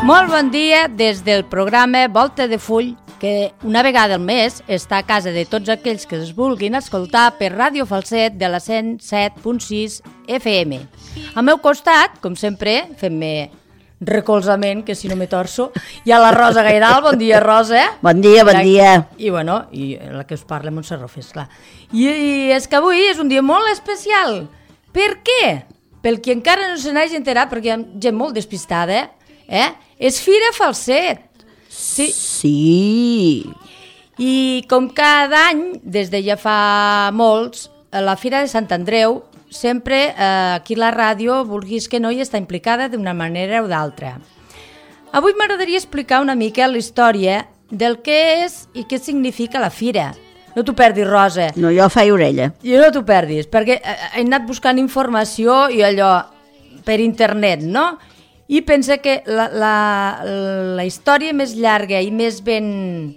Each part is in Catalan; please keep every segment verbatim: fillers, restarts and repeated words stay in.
Molt bon dia des del programa Volta de Full, que una vegada al mes està a casa de tots aquells que es vulguin escoltar per Ràdio Falset de la cent set punt sis F M. Al meu costat, com sempre, fem-me recolzament, que si no me torço, hi ha la Rosa Gairal. Bon dia, Rosa. Bon dia, bon dia. I, bueno, i la que us parla, Montse Rofes, clar. I, I és que avui és un dia molt especial. Per què? Pel que encara no se n'hagi enterat, perquè hi ha gent molt despistada, eh? És Fira Falset. Sí. Sí. I com cada any, des de ja fa molts, la Fira de Sant Andreu, sempre eh, aquí la ràdio, vulguis que no, hi està implicada d'una manera o d'altra. Avui m'agradaria explicar una mica la història del que és i què significa la Fira. No t'ho perdis, Rosa. No, jo faig orella. I no t'ho perdis, perquè he anat buscant informació i allò per internet, no? I pensa que la, la, la història més llarga i més ben,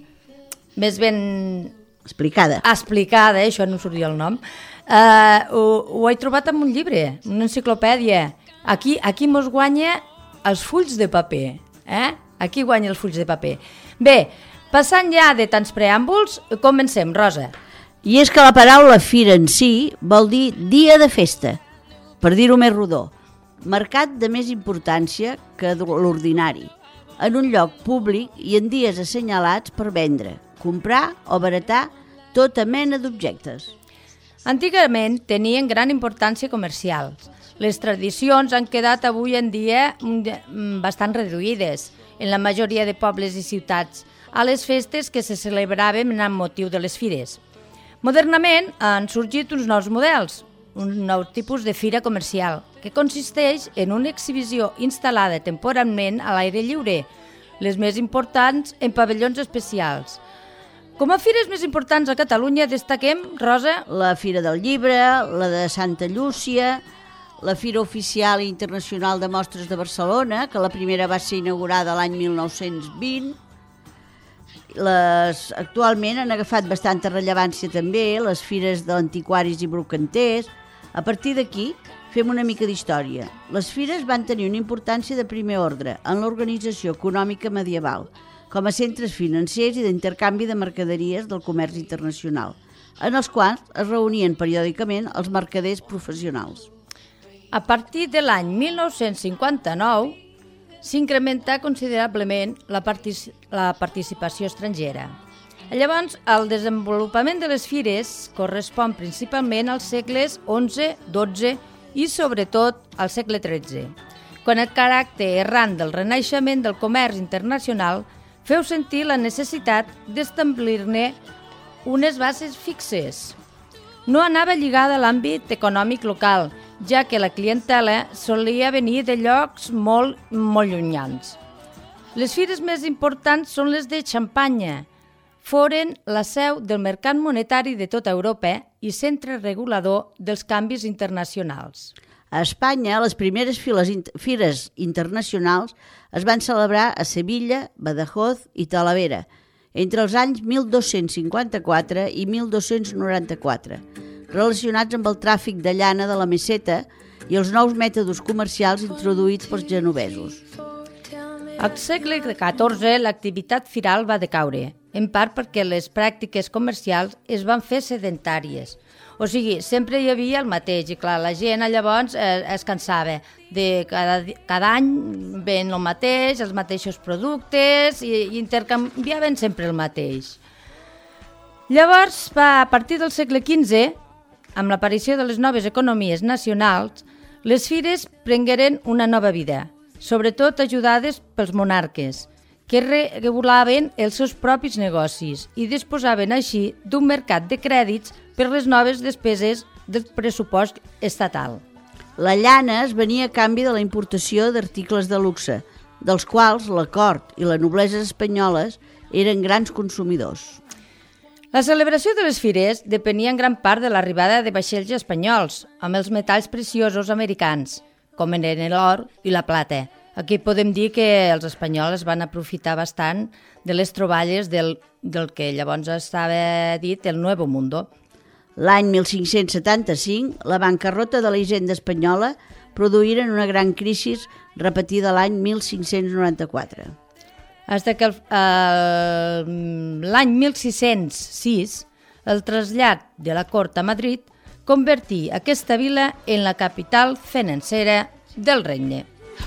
més ben explicada, explicada, això no sortia el nom, eh, ho, ho he trobat en un llibre, una enciclopèdia. Aquí, aquí mos guanya els fulls de paper, eh? Aquí guanya els fulls de paper. Bé, passant ja de tants preàmbuls, comencem, Rosa. I és que la paraula fira en si vol dir dia de festa, per dir-ho més rodó. Mercat de més importància que l'ordinari, en un lloc públic i en dies assenyalats per vendre, comprar o baratar tota mena d'objectes. Antigament tenien gran importància comercial. Les tradicions han quedat avui en dia bastant reduïdes en la majoria de pobles i ciutats a les festes que se celebraven amb motiu de les fires. Modernament han sorgit uns nous models, un nou tipus de fira comercial, que consisteix en una exhibició instal·lada temporalment a l'aire lliure, les més importants en pavellons especials. Com a fires més importants a Catalunya destaquem, Rosa? La Fira del Llibre, la de Santa Llúcia, la Fira Oficial i Internacional de Mostres de Barcelona, que la primera va ser inaugurada l'any mil nou-cents vint. Les, actualment han agafat bastanta rellevància també les fires d'antiquaris i brocanters. A partir d'aquí, fem una mica d'història. Les fires van tenir una importància de primer ordre en l'organització econòmica medieval, com a centres financers i d'intercanvi de mercaderies del comerç internacional, en els quals es reunien periòdicament els mercaders professionals. A partir de l'any mil nou-cents cinquanta-nou s'incrementà considerablement la, partic- la participació estrangera. Llavors, el desenvolupament de les fires correspon principalment als segles onze, dotze i, sobretot, al segle tretze, quan el caràcter errant del renaixement del comerç internacional feu sentir la necessitat d'establir-ne unes bases fixes. No anava lligada a l'àmbit econòmic local, ja que la clientela solia venir de llocs molt, molt llunyans. Les fires més importants són les de Xampanya. Foren la seu del mercat monetari de tota Europa i centre regulador dels canvis internacionals. A Espanya, les primeres files, fires internacionals es van celebrar a Sevilla, Badajoz i Talavera entre els anys mil dos-cents cinquanta-quatre i mil dos-cents noranta-quatre, relacionats amb el tràfic de llana de la Meseta i els nous mètodes comercials introduïts pels genovesos. Al segle catorze l'activitat firal va decaure, en part perquè les pràctiques comercials es van fer sedentàries. O sigui, sempre hi havia el mateix i clar, la gent llavors eh, es cansava de cada, cada any ven el mateix, els mateixos productes i, i intercanviaven sempre el mateix. Llavors, va, a partir del segle quinze, amb l'aparició de les noves economies nacionals, les fires prengueren una nova vida, sobretot ajudades pels monarques, que regulaven els seus propis negocis i disposaven així d'un mercat de crèdits per les noves despeses del pressupost estatal. La llana es venia a canvi de la importació d'articles de luxe, dels quals la cort i les nobleses espanyoles eren grans consumidors. La celebració de les fires depenia en gran part de l'arribada de vaixells espanyols amb els metalls preciosos americans, com eren l'or i la plata. Aquí podem dir que els espanyols van aprofitar bastant de les troballes del, del que llavors estava dit el Nuevo Mundo. L'any mil cinc-cents setanta-cinc, la bancarrota de la hisenda espanyola produïren una gran crisi repetida l'any mil cinc-cents noranta-quatre. Hasta que eh, l'any mil sis-cents sis el trasllat de la cort a Madrid convertí aquesta vila en la capital financera del regne.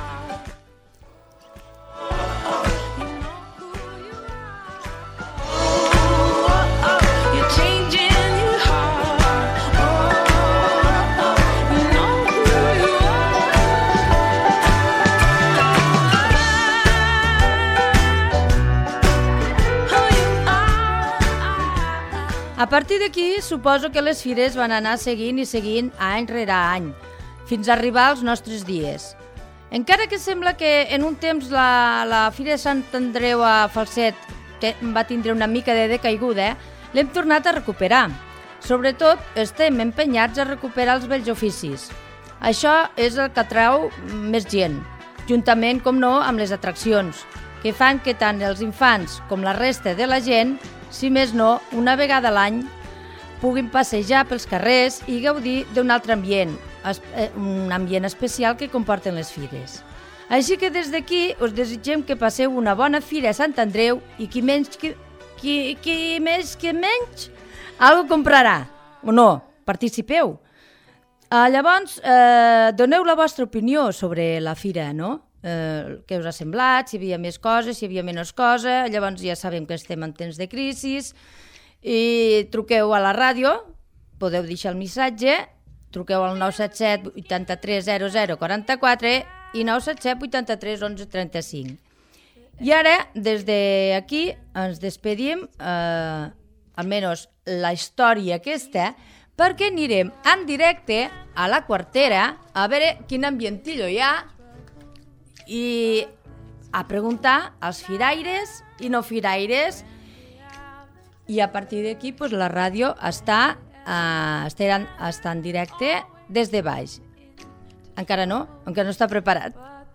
A partir d'aquí, suposo que les fires van anar seguint i seguint any rere any, fins a arribar als nostres dies. Encara que sembla que en un temps la, la Fira de Sant Andreu a Falset te, va tindre una mica de decaiguda, l'hem tornat a recuperar. Sobretot, estem empenyats a recuperar els vells oficis. Això és el que atrau més gent, juntament, com no, amb les atraccions, que fan que tant els infants com la resta de la gent, si més no, una vegada a l'any, puguin passejar pels carrers i gaudir d'un altre ambient, un ambient especial que comporten les fires. Així que des d'aquí us desitgem que passeu una bona fira a Sant Andreu i qui menys, qui, qui, qui més que menys, algo comprarà, o no, participeu. Uh, llavors, uh, doneu la vostra opinió sobre la fira, no? Eh, què us ha semblat, si hi havia més coses, si hi havia menys coses. Llavors ja sabem que estem en temps de crisi i truqueu a la ràdio, podeu deixar el missatge, truqueu al nou set set vuitanta-tres zero zero quaranta-quatre i nou set set vuitanta-tres onze trenta-cinc. I ara, des d'aquí, ens despedim, eh, almenys la història aquesta, perquè anirem en directe a la Quartera a veure quin ambientillo hi ha i a preguntar als firaires i no firaires, i a partir d'aquí pues, la ràdio està, uh, està, està en directe des de baix. Encara no, encara no està preparat.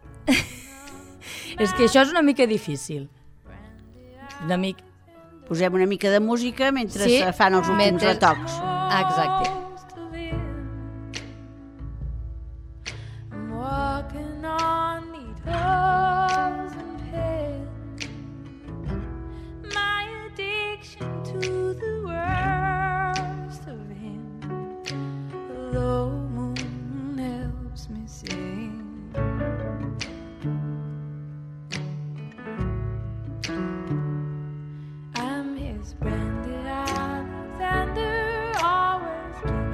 És que això és una mica difícil. Una mica... Posem una mica de música mentre sí, se fan els últims mentre... retocs. Exacte. I'm his branded Alexander, always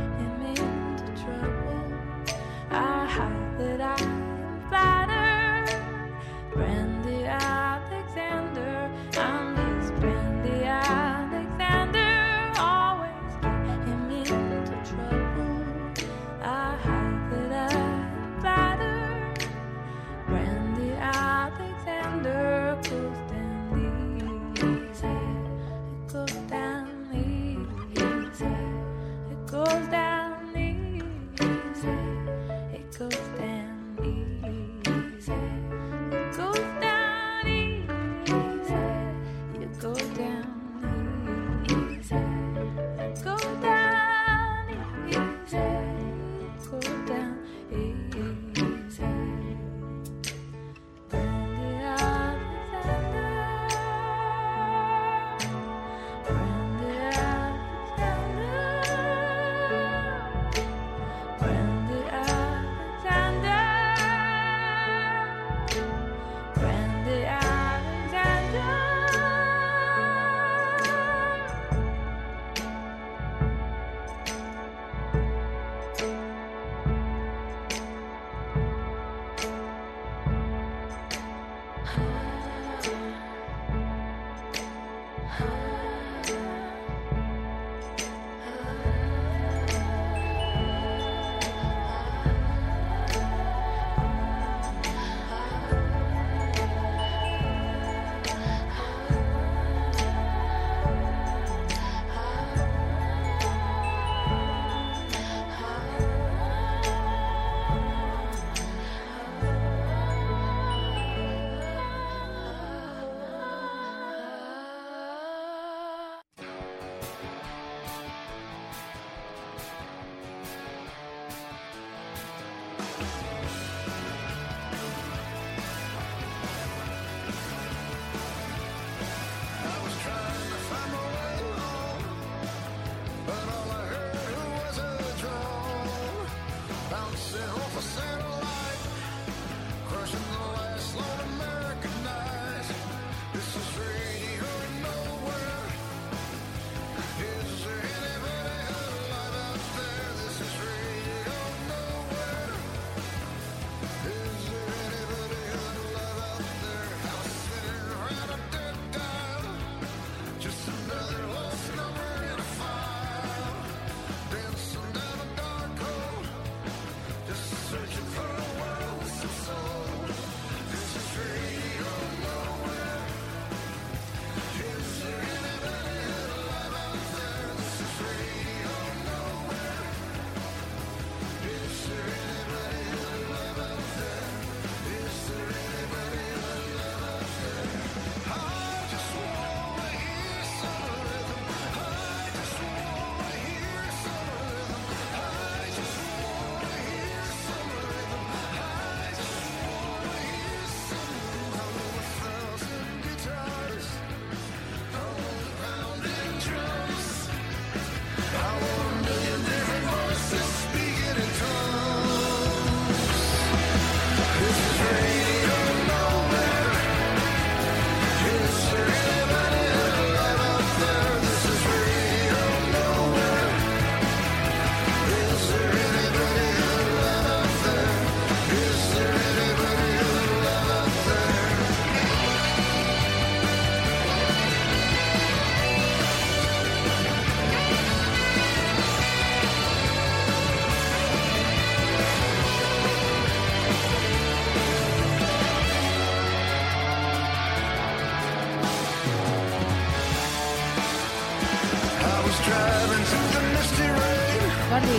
Jordi.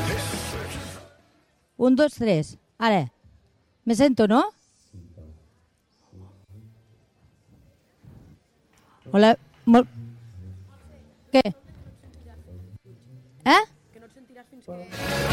Un, dos, tres. Ara. Me sento, no? Hola. Molt... Què? Eh? Que no et sentiràs fins que...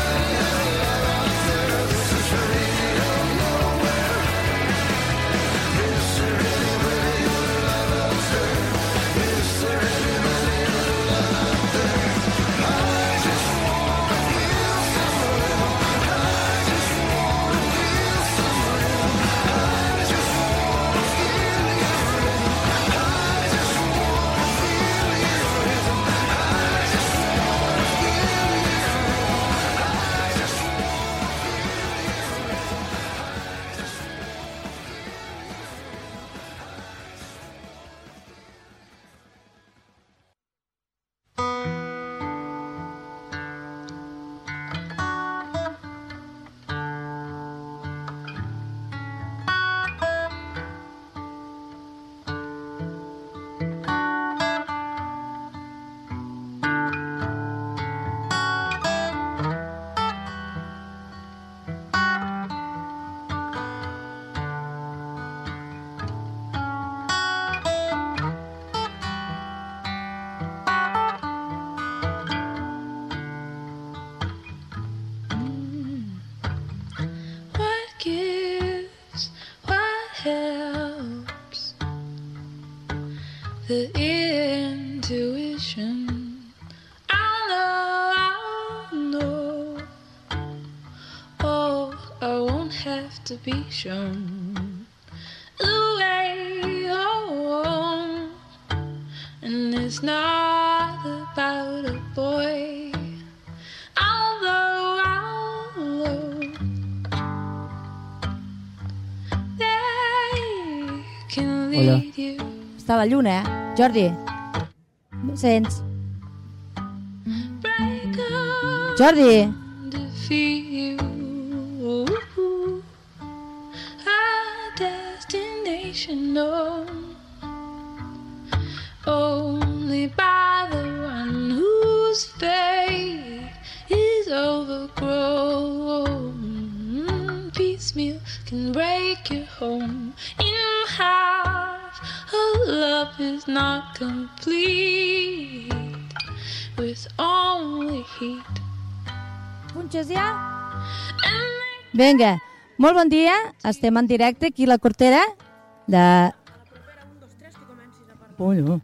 The intuition, I know, I know. Oh, I won't have to be shown the way home. And it's not about a boy, although, although they can lead you. Està la lluna, eh? Jordi, em sents? Jordi! Only by the one whose fate is overgrown. Piecemeal can break your home in half. Love is not complete with only heat. Punxes ja? Vinga, molt bon dia. Estem en directe aquí a la Cortera de... Un,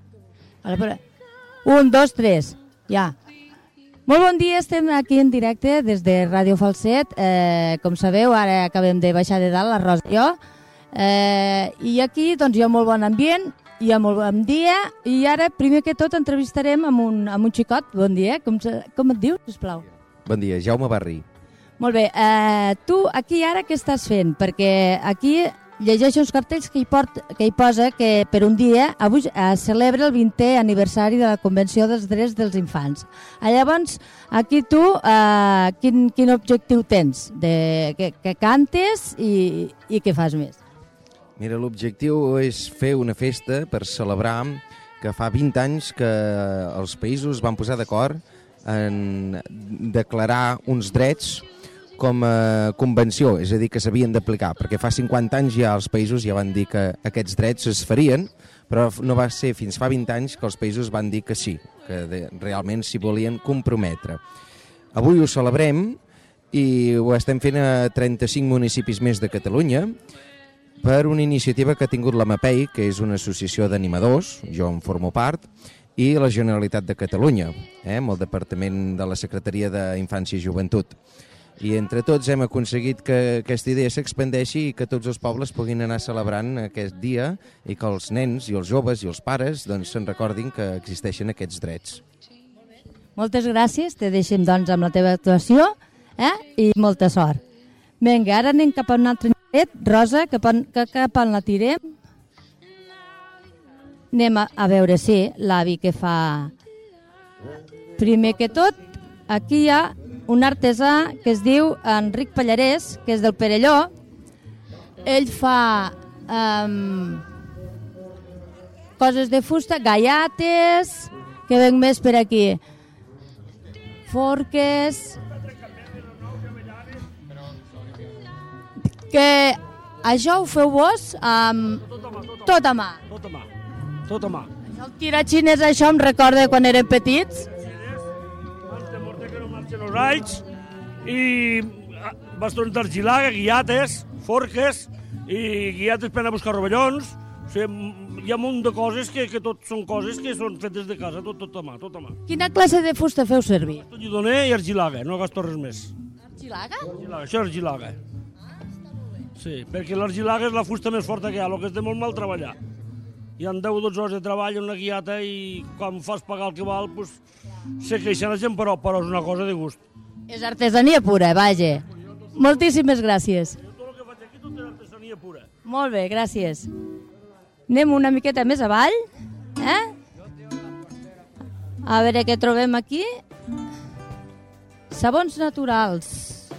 dos, tres. Ja. Molt bon dia, estem aquí en directe des de Ràdio Falset. Eh, com sabeu, ara acabem de baixar de dalt, la Rosa i jo. Eh, I aquí doncs, hi ha molt bon ambient, hi ha molt bon dia, i ara, primer que tot, entrevistarem amb un, amb un xicot. Bon dia, com, com et dius, sisplau? Bon dia, Jaume Barri. Molt bé, eh, tu aquí ara què estàs fent? Perquè aquí llegeixo uns cartells que hi, port, que hi posa que per un dia avui es celebra el vintè aniversari de la Convenció dels Drets dels Infants. Llavors, aquí tu, eh, quin, quin objectiu tens? De, que, que cantes i, i què fas més? Mira, l'objectiu és fer una festa per celebrar que fa vint anys que els països van posar d'acord en declarar uns drets com a convenció, és a dir, que s'havien d'aplicar, perquè fa cinquanta anys ja els països ja van dir que aquests drets es farien, però no va ser fins fa vint anys que els països van dir que sí, que de, realment s'hi volien comprometre. Avui ho celebrem i ho estem fent a trenta-cinc municipis més de Catalunya per una iniciativa que ha tingut la MAPEI, que és una associació d'animadors, jo en formo part, i la Generalitat de Catalunya, eh, amb el Departament de la Secretaria d'Infància i Joventut. I entre tots hem aconseguit que aquesta idea s'expandeixi i que tots els pobles puguin anar celebrant aquest dia i que els nens i els joves i els pares doncs, se'n recordin que existeixen aquests drets. Moltes gràcies, te deixem doncs amb la teva actuació eh? I molta sort. Vinga, ara anem cap a un altre nivell. Rosa, cap on, cap on la tirem? Anem a, a veure si sí, l'avi que fa... Primer que tot, aquí hi ha un artesà que es diu Enric Pallarès, que és del Perelló. Ell fa um, coses de fusta, gaiates, que venc més per aquí. forques... Que això ho feu vos amb tot a mà. Tot a mà, tot a mà. El tiratxines, això em recorda quan érem petits. Abans de morte que no marxen els alls i bastons d'argilaga, guiates, forques i guiates per anar a buscar rovellons. O sigui, hi ha un munt de coses que, que tot són coses que són fetes de casa, tot, tot a mà, tot a mà. Quina classe de fusta feu servir? Llidoner i argilaga, no gasto res més. Argilaga? Argilaga, això és argilaga. Sí, perquè l'argilaga és la fusta més forta que hi ha, el que és de molt mal treballar. Hi ha deu o dotze hores de treball en una guiata i quan fas pagar el que val, doncs, sé que la gent, però, però és una cosa de gust. És artesania pura, vaja. Moltíssimes gràcies. Tot el que faig aquí, tot és artesania pura. Molt bé, gràcies. Anem una miqueta més avall. Eh? A veure què trobem aquí. Sabons naturals.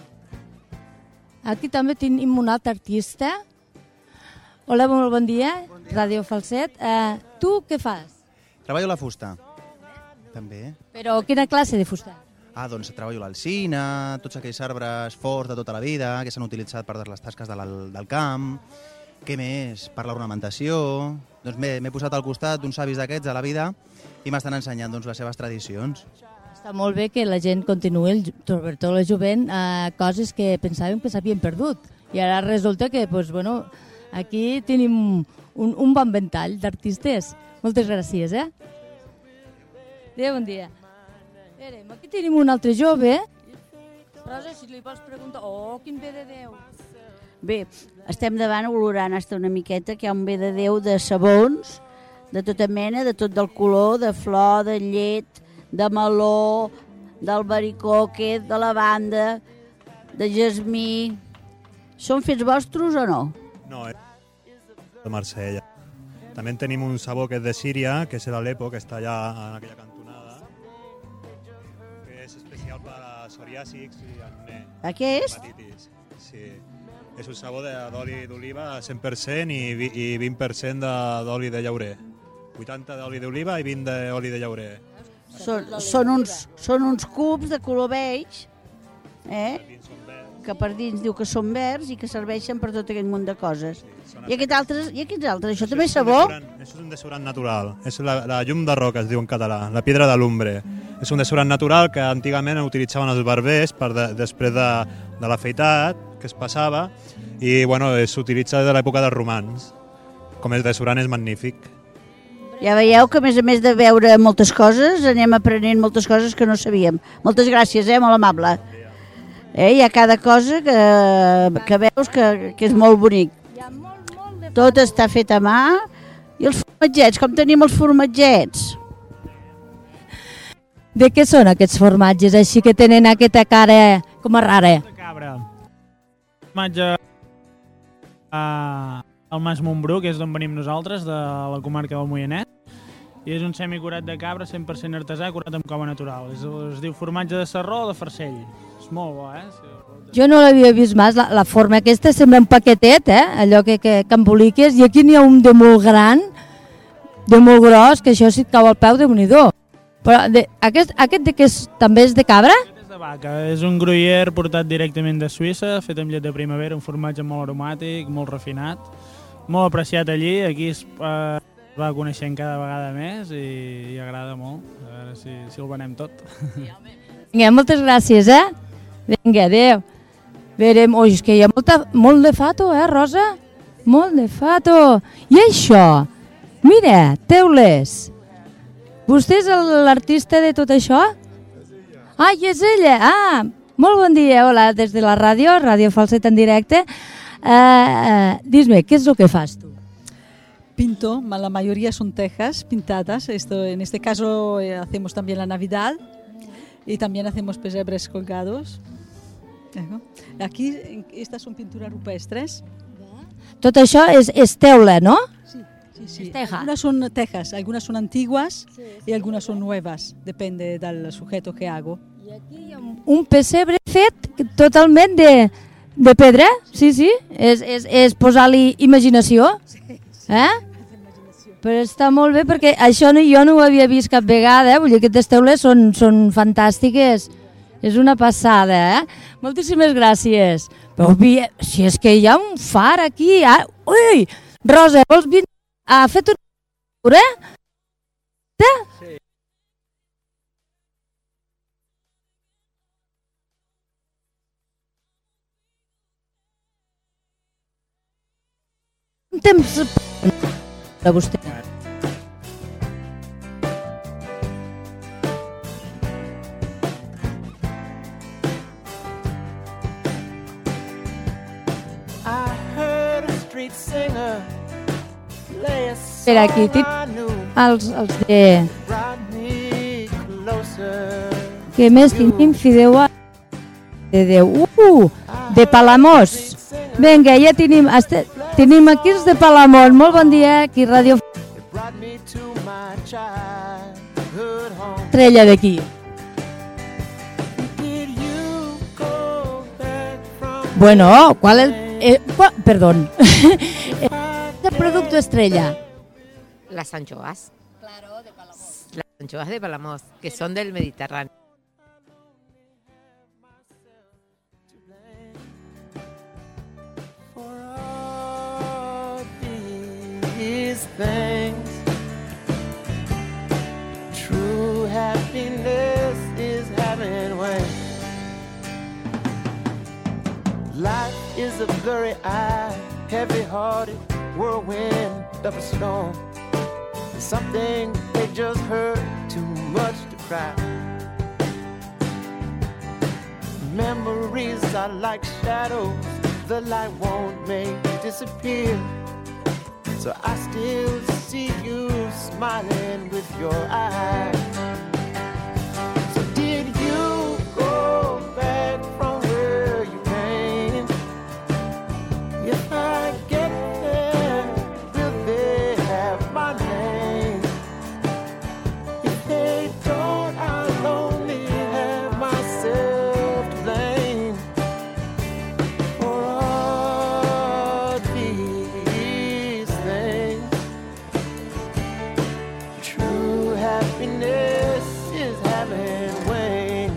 Aquí també tenim un altre artista. Hola, molt bon dia. Bon dia. Ràdio Falset. Uh, tu què fas? Treballo la fusta, també. Però quina classe de fusta? Ah, doncs treballo l'alzina, tots aquells arbres forts de tota la vida que s'han utilitzat per les tasques de del camp. Què més? Per l'ornamentació. Doncs m'he posat al costat d'uns savis d'aquests a la vida i m'estan ensenyant doncs, les seves tradicions. Està molt bé que la gent continuï, sobretot la jovent, a coses que pensàvem que s'havien perdut. I ara resulta que, doncs, bueno, aquí tenim un, un bon ventall d'artistes. Moltes gràcies, eh? Adéu, bon dia. Veurem, aquí tenim un altre jove. Rosa, si li vols preguntar... Oh, quin bé de Déu! Bé, estem davant olorant hasta una miqueta que hi ha un bé de Déu de sabons, de tota mena, de tot del color, de flor, de llet, de meló, d'albaricoque, de lavanda, de jasmí. Són fets vostres o no? No, és de Marsella. També tenim un sabó que és de Síria, que és l'Alepo, que està allà en aquella cantonada, que és especial per a psoriàsics i acné. A què és? Hepatitis. Sí. És un sabó d'oli d'oliva cent per cent i vint per cent d'oli de llaurer. vuitanta d'oli d'oliva i vint d'oli de llaurer. Són, són, uns, són uns cubs de color beix, eh? que per dins diu que són verds i que serveixen per tot aquest munt de coses. Sí, I, aquest altres, I aquests altres, això, això també és sabó? Això és un desodorant natural, és la, la llum de roca, es diu en català, la piedra de l'umbre. És un desodorant natural que antigament utilitzaven els barbers per de, després de, de l'afeitat que es passava i bueno, s'utilitza de l'època dels romans. Com el desodorant és magnífic. Ja veieu que a més a més de veure moltes coses anem aprenent moltes coses que no sabíem. Moltes gràcies, eh? Molt amable. Eh? Hi ha cada cosa que, que veus que, que és molt bonic. Tot està fet a mà. I els formatgets, com tenim els formatgets? De què són aquests formatges així que tenen aquesta cara com a rara? De cabra. Formatge a... al Mas Montbrú, que és d'on venim nosaltres, de la comarca del Moianès, i és un semicurat de cabra cent per cent artesà curat amb cova natural. Es, es diu formatge de sarró o de farcell. És molt bo, eh? Jo no l'havia vist mai, la, la forma aquesta sembla un paquetet, eh? Allò que, que, que emboliques, i aquí n'hi ha un de molt gran, de molt gros, que això si et cau al peu, déu-n'hi-do. Però de, aquest, aquest de què és, també és de cabra? Aquest és de vaca, és un gruyère portat directament de Suïssa, fet amb llet de primavera, un formatge molt aromàtic, molt refinat, molt apreciat allí, aquí es eh, va coneixent cada vegada més i, i agrada molt, a veure si, si el venem tot. Vinga, moltes gràcies, eh? Vinga, adéu. Verem, oi, és que hi ha molta, molt de fato, eh, Rosa? Molt de fato. I això? Mira, teules. Vostè és l'artista de tot això? Ah, i és ella. Ah, molt bon dia. Hola, des de la ràdio, Ràdio Falset en directe. Uh, uh, Dis-me, què és el que fas tu? Pinto, la mayoría son tejas pintadas. Esto, en este caso eh, hacemos también la Navidad y también hacemos pesebres colgados. Aquí, estas son pinturas rupestres. Tot això és, és teula, no? Sí, sí, sí. Es teja. Algunas son tejas, algunas son antiguas sí, sí. Y algunas son nuevas, depende del sujeto que hago. I aquí hi ha un pessebre fet totalment de, de pedra, sí, sí, és, és, és posar-li imaginació, eh? Però està molt bé perquè això no, jo no ho havia vist cap vegada, eh? Vull dir que aquestes teules són, són fantàstiques. És una passada, eh? Moltíssimes gràcies. Però si és que hi ha un far aquí... Ah, ui! Rosa, vols venir? Ha fet una lectura? Sí. Un temps de vostè. Espera, aquí els, els de... Què més tenim? Fideu de Déu. Uh! De Palamós. Vinga, ja tenim, este, tenim aquí els de Palamós. Molt bon dia, aquí Ràdio Estrella d'aquí. Bueno, ¿cuál es? Eh, ¿cuál? Perdón. ¿Qué producto estrella? Las anchoas. Claro, de Palamós. Las anchoas de Palamós, que son del Mediterráneo. True happiness is having way. Life is a very eye, heavy-hearted whirlwind of a storm. Some things they just hurt too much to cry. Memories are like shadows, the light won't make disappear. So I still see you smiling with your eyes. So did you go back from where you came? If I get there, will they have my name? If they don't, I'll only have myself to blame for all these things. True happiness is having wings.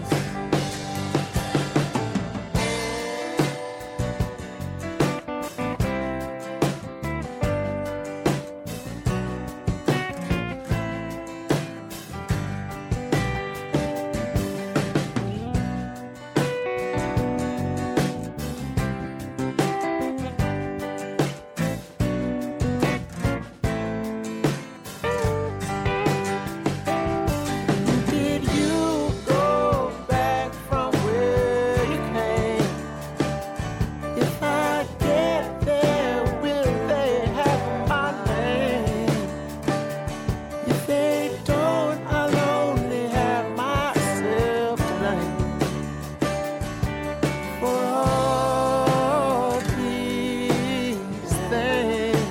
Did you go back from where you came? If I get there, will they have my name? If they don't, I'll only have myself to blame for all these things.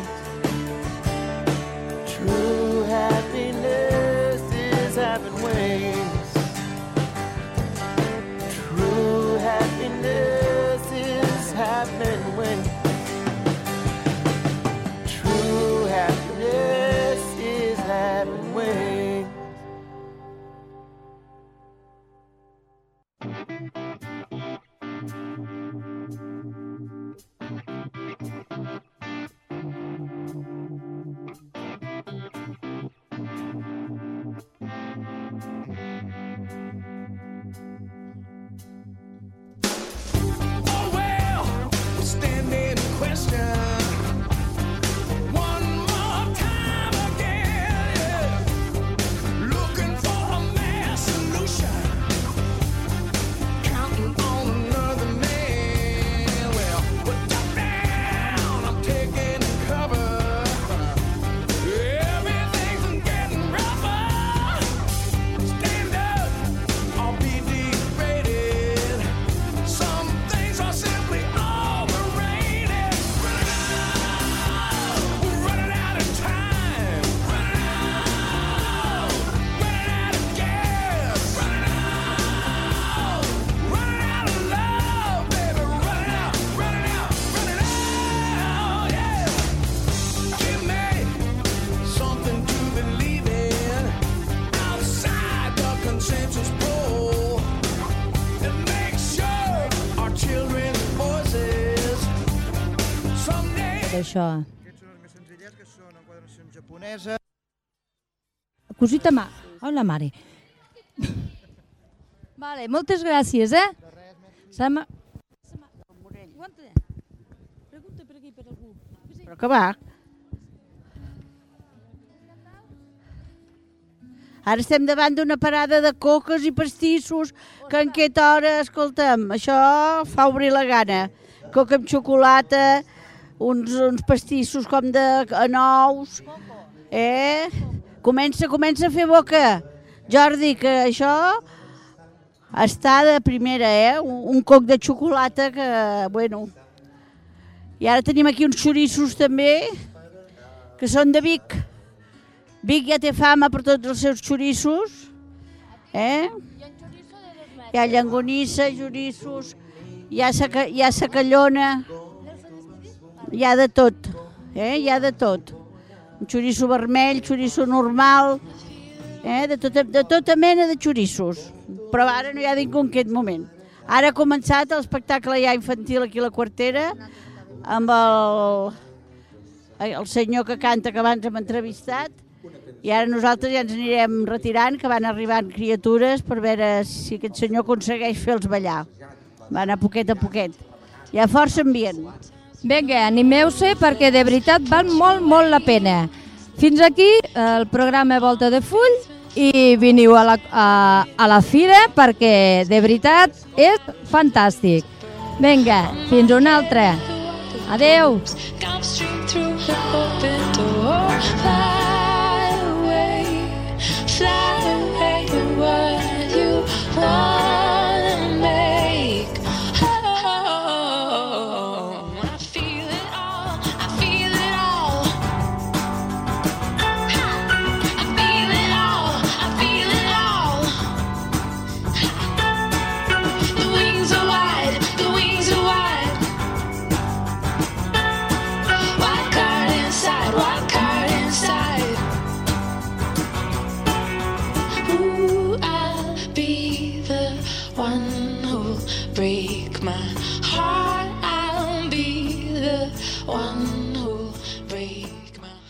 True happiness is having wings. True happiness is having wings. True happiness is having wings. Oh well, standing question one more time again. això? Aquests són els més senzillets, que són enquadernacions japoneses. Cosita mà. Hola, mare. Vale, moltes gràcies, eh? Sama... Pregunta per aquí, per algú. Però que va? Ara estem davant d'una parada de coques i pastissos que en aquesta hora, escolta'm, això fa obrir la gana. Coca amb xocolata, uns, uns pastissos com de nous, eh? Comença, comença a fer boca. Jordi, que això està de primera, eh? Un, un coc de xocolata que, bueno... I ara tenim aquí uns xorissos també, que són de Vic. Vic ja té fama per tots els seus xorissos. Eh? Hi ha llangonissa, xorissos, hi ha, saca, hi ha sacallona, hi ha de tot, eh? Hi ha de tot. Un xoriço vermell, xoriço normal, eh? de, tota, de tota mena de xorissos. Però ara no hi ha ningú en aquest moment. Ara ha començat l'espectacle ja infantil aquí a la Quartera, amb el, el senyor que canta que abans hem entrevistat, i ara nosaltres ja ens anirem retirant, que van arribant criatures per veure si aquest senyor aconsegueix fer-los ballar. Va anar poquet a poquet. Hi ha força ambient. Vinga, animeu-se perquè de veritat val molt, molt la pena. Fins aquí el programa Volta de Full i veniu a la, a, a la fira perquè de veritat és fantàstic. Vinga, fins una altra. Adeu. Fly away what you wanna make. Oh, I feel it all, I feel it all. I feel it all, I feel it all. The wings are wide, the wings are wide. Wild card inside, wild card inside. Be the one who'll break my heart. I'll be the one